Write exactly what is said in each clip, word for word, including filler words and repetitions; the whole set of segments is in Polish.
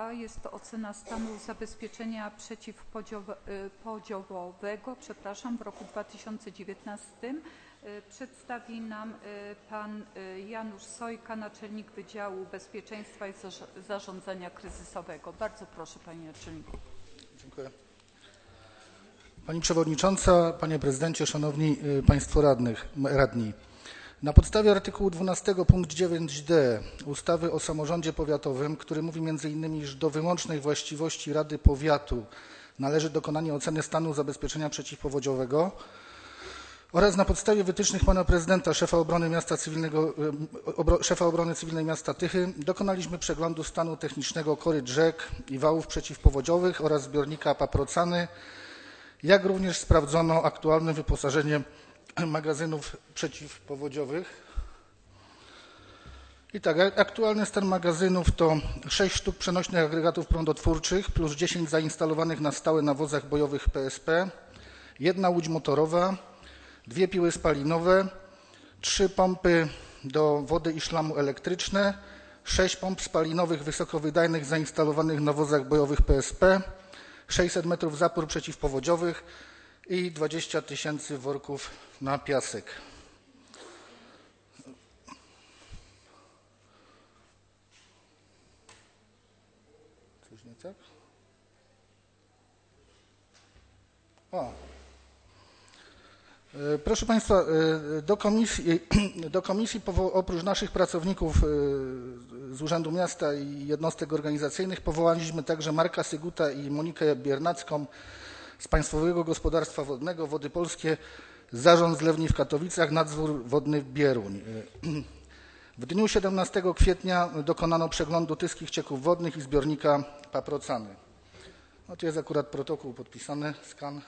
A jest to ocena stanu zabezpieczenia przeciwpodziałowego przepraszam, w roku dwa tysiące dziewiętnastym. Przedstawi nam pan Janusz Sojka, naczelnik Wydziału Bezpieczeństwa i Zarządzania Kryzysowego. Bardzo proszę, panie naczelniku. Dziękuję. Pani Przewodnicząca, Panie Prezydencie, Szanowni Państwo radnych, radni. Na podstawie artykułu dwunastego punkt dziewięć d ustawy o samorządzie powiatowym, który mówi między innymi, iż do wyłącznej właściwości Rady Powiatu należy dokonanie oceny stanu zabezpieczenia przeciwpowodziowego oraz na podstawie wytycznych pana prezydenta, szefa obrony miasta cywilnego, obro, szefa obrony cywilnej miasta Tychy, dokonaliśmy przeglądu stanu technicznego koryt rzek i wałów przeciwpowodziowych oraz zbiornika Paprocany, jak również sprawdzono aktualne wyposażenie magazynów przeciwpowodziowych. I tak, aktualny stan magazynów to sześć sztuk przenośnych agregatów prądotwórczych plus dziesięć zainstalowanych na stałe na wozach bojowych P S P, jedna łódź motorowa, dwie piły spalinowe, trzy pompy do wody i szlamu elektryczne, sześć pomp spalinowych wysokowydajnych zainstalowanych na wozach bojowych P S P, sześćset metrów zapór przeciwpowodziowych i dwadzieścia tysięcy worków na piasek. Coś nie tak? O. Proszę Państwa, do komisji, do komisji oprócz naszych pracowników z Urzędu Miasta i jednostek organizacyjnych powołaliśmy także Marka Syguta i Monikę Biernacką z Państwowego Gospodarstwa Wodnego Wody Polskie, Zarząd Zlewni w Katowicach, Nadzór Wodny w Bieruń. W dniu siedemnastego kwietnia dokonano przeglądu tyskich cieków wodnych i zbiornika Paprocany. No tu jest akurat protokół podpisany, skan.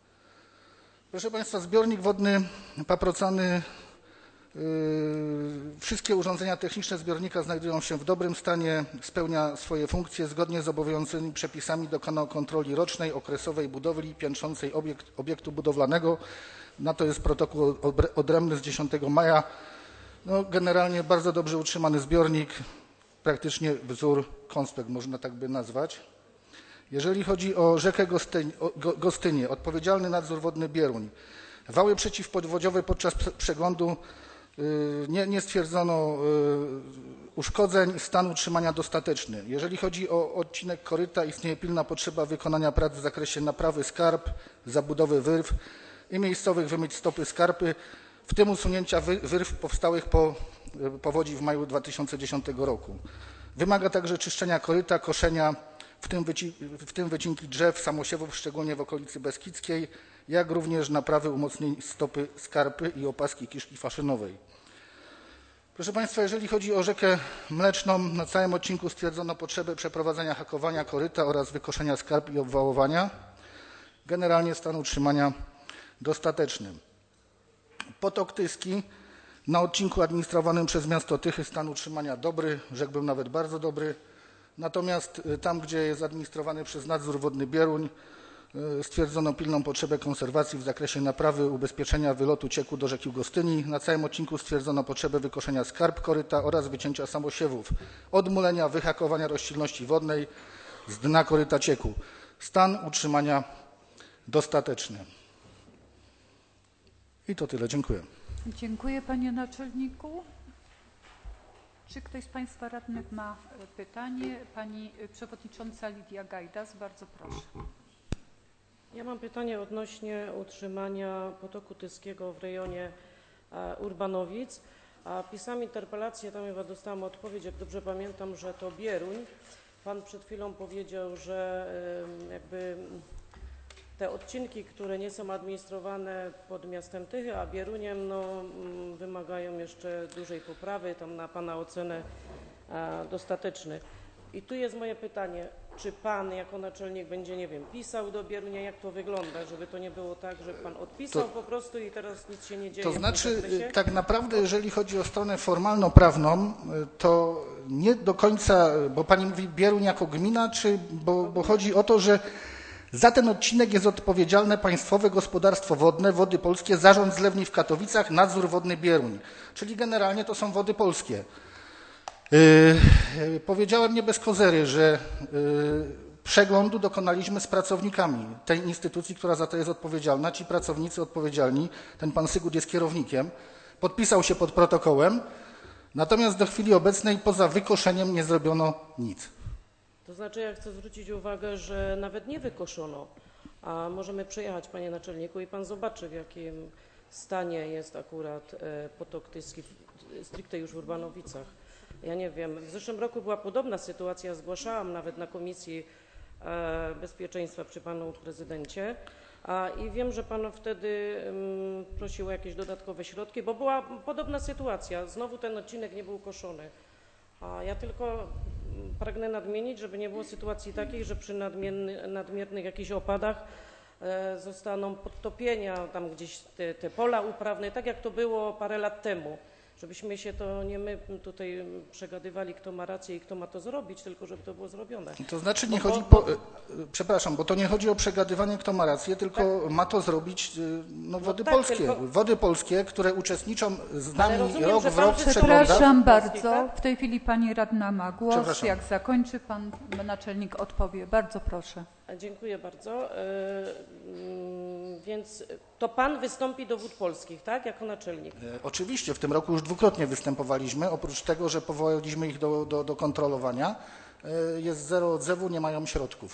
Proszę Państwa, zbiornik wodny Paprocany, yy, wszystkie urządzenia techniczne zbiornika znajdują się w dobrym stanie, spełnia swoje funkcje. Zgodnie z obowiązującymi przepisami dokonał kontroli rocznej, okresowej budowli piętrzącej obiekt, obiektu budowlanego. Na to jest protokół odrębny z dziesiątego maja. No, generalnie bardzo dobrze utrzymany zbiornik, praktycznie wzór konspekt, można tak by nazwać. Jeżeli chodzi o rzekę Gostyń, o Gostynię, odpowiedzialny nadzór wodny Bieruń. Wały przeciwpowodziowe podczas przeglądu yy, nie, nie stwierdzono yy, uszkodzeń, stan utrzymania dostateczny. Jeżeli chodzi o odcinek koryta, istnieje pilna potrzeba wykonania prac w zakresie naprawy skarp, zabudowy wyrw i miejscowych wymyć stopy skarpy, w tym usunięcia wy, wyrw powstałych po yy, powodzi w maju dwa tysiące dziesiątego roku. Wymaga także czyszczenia koryta, koszenia, W tym, w tym wycinki drzew, samosiewów, szczególnie w okolicy Beskidzkiej, jak również naprawy umocnień stopy skarpy i opaski kiszki faszynowej. Proszę Państwa, jeżeli chodzi o rzekę Mleczną, na całym odcinku stwierdzono potrzebę przeprowadzenia hakowania koryta oraz wykoszenia skarp i obwałowania. Generalnie stan utrzymania dostateczny. Potok Tyski, na odcinku administrowanym przez miasto Tychy stan utrzymania dobry, rzekłbym nawet bardzo dobry. Natomiast tam, gdzie jest administrowany przez Nadzór Wodny Bieruń, stwierdzono pilną potrzebę konserwacji w zakresie naprawy ubezpieczenia wylotu cieku do rzeki Gostyni. Na całym odcinku stwierdzono potrzebę wykoszenia skarp koryta oraz wycięcia samosiewów, odmulenia, wyhakowania roślinności wodnej z dna koryta cieku. Stan utrzymania dostateczny. I to tyle. Dziękuję. Dziękuję, panie naczelniku. Czy ktoś z Państwa radnych ma pytanie? Pani przewodnicząca Lidia Gajdas, bardzo proszę. Ja mam pytanie odnośnie utrzymania potoku tyskiego w rejonie Urbanowic. A pisałem interpelację, tam chyba dostałam odpowiedź, jak dobrze pamiętam, że to Bieruń. Pan przed chwilą powiedział, że jakby te odcinki, które nie są administrowane pod miastem Tychy, a Bieruniem, no, wymagają jeszcze dużej poprawy, tam na Pana ocenę a, dostateczny. I tu jest moje pytanie, czy Pan jako naczelnik będzie, nie wiem, pisał do Bierunia, jak to wygląda, żeby to nie było tak, że Pan odpisał to, po prostu i teraz nic się nie dzieje. To znaczy, tak naprawdę, jeżeli chodzi o stronę formalno-prawną, to nie do końca, bo Pani mówi Bieruń jako gmina, czy, bo, bo chodzi o to, że za ten odcinek jest odpowiedzialne Państwowe Gospodarstwo Wodne Wody Polskie, Zarząd Zlewni w Katowicach, Nadzór Wodny Bieruń, czyli generalnie to są Wody Polskie. Yy, powiedziałem nie bez kozery, że yy, przeglądu dokonaliśmy z pracownikami tej instytucji, która za to jest odpowiedzialna. Ci pracownicy odpowiedzialni, ten pan Sygut jest kierownikiem, podpisał się pod protokołem, natomiast do chwili obecnej poza wykoszeniem nie zrobiono nic. To znaczy, ja chcę zwrócić uwagę, że nawet nie wykoszono, a możemy przejechać, panie naczelniku, i pan zobaczy, w jakim stanie jest akurat potok Tyski, stricte już w Urbanowicach. Ja nie wiem, w zeszłym roku była podobna sytuacja, zgłaszałam nawet na Komisji Bezpieczeństwa przy panu prezydencie a, i wiem, że pan wtedy um, prosił o jakieś dodatkowe środki, bo była podobna sytuacja, znowu ten odcinek nie był koszony. A ja tylko pragnę nadmienić, żeby nie było sytuacji takiej, że przy nadmierny, nadmiernych jakichś opadach e, zostaną podtopienia, tam gdzieś te, te pola uprawne, tak jak to było parę lat temu. Żebyśmy się to nie my tutaj przegadywali, kto ma rację i kto ma to zrobić, tylko żeby to było zrobione. To znaczy nie bo, chodzi, bo, po, przepraszam, bo to nie chodzi o przegadywanie, kto ma rację, tylko tak. Ma to zrobić no, Wody no tak, Polskie. Tylko... Wody Polskie, które uczestniczą z nami rozumiem, rok w rok w przeglądach. Przepraszam bardzo, w tej chwili pani radna ma głos. Jak zakończy, pan naczelnik odpowie. Bardzo proszę. Dziękuję bardzo. Więc to pan wystąpi do Wód Polskich, tak, jako naczelnik? Oczywiście, w tym roku już dwukrotnie występowaliśmy. Oprócz tego, że powołaliśmy ich do, do, do kontrolowania, jest zero odzewu, nie mają środków.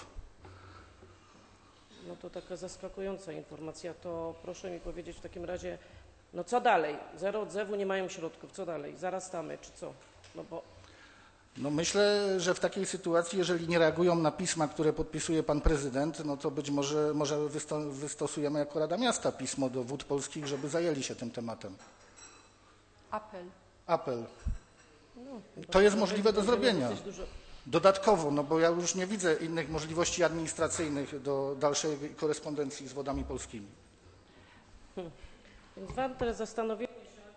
No to taka zaskakująca informacja. To proszę mi powiedzieć w takim razie, no co dalej? Zero odzewu, nie mają środków, co dalej? Zarastamy, czy co? No bo... No myślę, że w takiej sytuacji, jeżeli nie reagują na pisma, które podpisuje pan prezydent, no to być może, może wystosujemy jako Rada Miasta pismo do Wód Polskich, żeby zajęli się tym tematem. Apel. Apel. No, to jest możliwe do zrobienia. Dodatkowo, no bo ja już nie widzę innych możliwości administracyjnych do dalszej korespondencji z Wodami Polskimi. Hmm. Więc warte zastanowienie.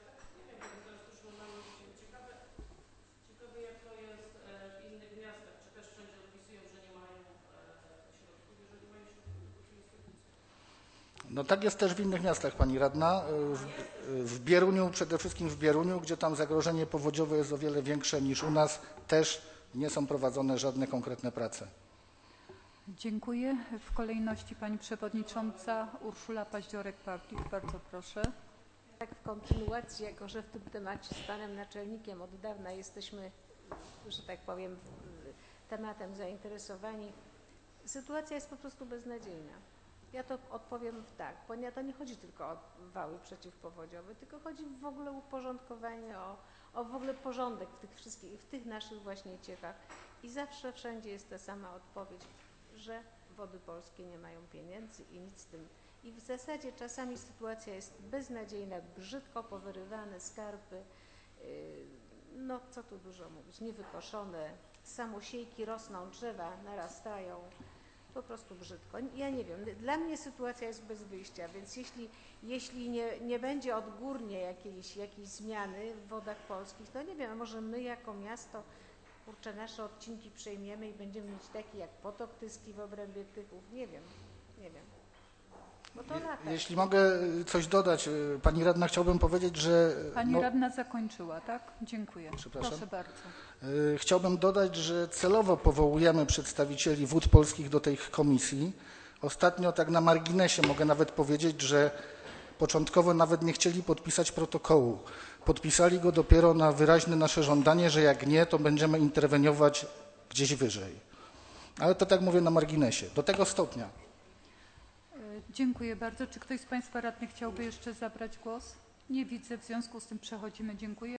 No tak jest też w innych miastach, pani radna. W, w Bieruniu, przede wszystkim w Bieruniu, gdzie tam zagrożenie powodziowe jest o wiele większe niż u nas, też nie są prowadzone żadne konkretne prace. Dziękuję. W kolejności pani przewodnicząca Urszula Paździorek-Pawlik. Bardzo proszę. Tak w kontynuacji, jako że w tym temacie z panem naczelnikiem od dawna jesteśmy, że tak powiem, tematem zainteresowani, sytuacja jest po prostu beznadziejna. Ja to odpowiem tak, ponieważ to nie chodzi tylko o wały przeciwpowodziowe, tylko chodzi w ogóle o uporządkowanie, o, o w ogóle porządek w tych wszystkich, w tych naszych właśnie ciekach. I zawsze wszędzie jest ta sama odpowiedź, że Wody Polskie nie mają pieniędzy i nic z tym. I w zasadzie czasami sytuacja jest beznadziejna, brzydko powyrywane skarpy, yy, no co tu dużo mówić, niewykoszone, samosiejki rosną, drzewa narastają. Po prostu brzydko. Ja nie wiem, dla mnie sytuacja jest bez wyjścia, więc jeśli, jeśli nie, nie będzie odgórnie jakiejś, jakiejś zmiany w Wodach Polskich, to nie wiem, może my jako miasto, kurczę, nasze odcinki przejmiemy i będziemy mieć taki jak potok Tyski w obrębie Tychów, nie wiem, nie wiem. Bo to lata. Jeśli mogę coś dodać, pani radna, chciałbym powiedzieć, że... Pani no, radna zakończyła, tak? Dziękuję. Przepraszam. Proszę bardzo. Chciałbym dodać, że celowo powołujemy przedstawicieli Wód Polskich do tych komisji. Ostatnio tak na marginesie mogę nawet powiedzieć, że początkowo nawet nie chcieli podpisać protokołu. Podpisali go dopiero na wyraźne nasze żądanie, że jak nie, to będziemy interweniować gdzieś wyżej. Ale to tak mówię na marginesie, do tego stopnia. Dziękuję bardzo. Czy ktoś z państwa radnych chciałby jeszcze zabrać głos? Nie widzę, w związku z tym przechodzimy. Dziękuję.